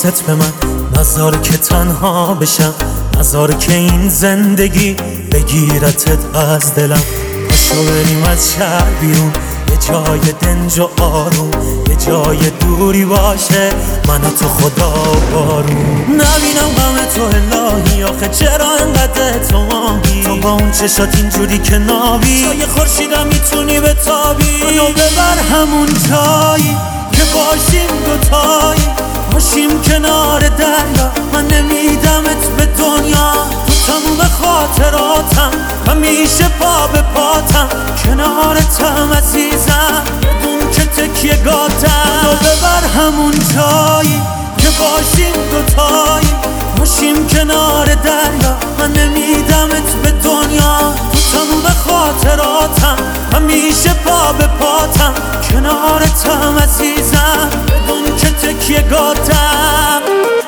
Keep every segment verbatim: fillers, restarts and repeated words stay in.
حواست به من نذار که تنها بشم، نذار که این زندگی بگیرتت از دلم. پاشو بریم از شهر بیرون، یه جای دنج و آروم، یه جای دوری باشه من و تو خدا و بارون. نبینم غم تو الهی، آخه چرا انقدر تو ماهی؟ تو با اون چشات اینجوری که ناوی، جای خورشیدم میتونی بتابی. منو ببر همون جایی که باشیم دوتایی، باشیم کنار دریا، من نمیدمت به دنیا. تو تموم خاطراتم، همیشه پا به پاتم، کنارتم عزیزم، بدون که تکیه گاتم. منو ببر همون جایی که باشیم دوتایی، باشیم کنار دریا، من نمیدمت به دنیا. تو تموم خاطراتم، همیشه پا به پاتم، کنارتم عزیزم، بدون که تکیه گاتم.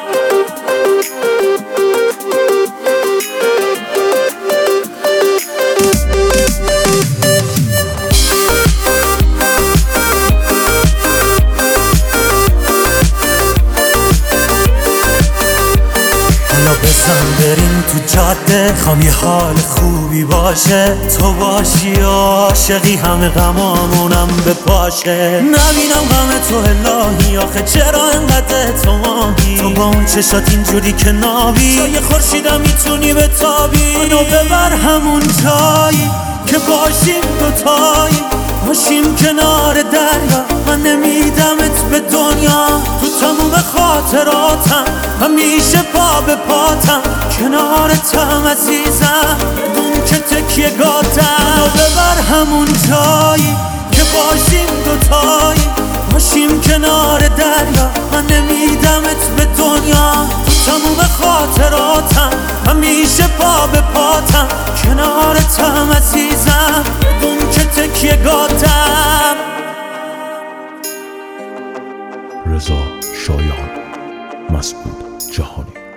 بزن بریم تو جاده، خوام یه حال خوبی باشه، تو باشی و عاشقی همه غمامونم بپاشه. نبینم غم تو الهی، آخه چرا انقدر تو ماهی؟ تو با اون چشات اینجوری که ناوی، جای خورشیدم میتونی بتابی. منو ببر همون جایی که باشیم دوتایی، باشیم کنار دریا، من نمیدمت به دنیا. تو تموم خاطراتم، همیشه پا به پاتم، کنارتم عزیزم، بدون که تکیه گاتم. منو ببر همون جایی که باشیم دوتایی، باشیم کنار دریا، من نمیدمت به دنیا. تو تموم خاطراتم، همیشه پا به پاتم، کنارتم عزیزم، بدون که تکیه گاتم. رضا شایان، مسعود جهانی.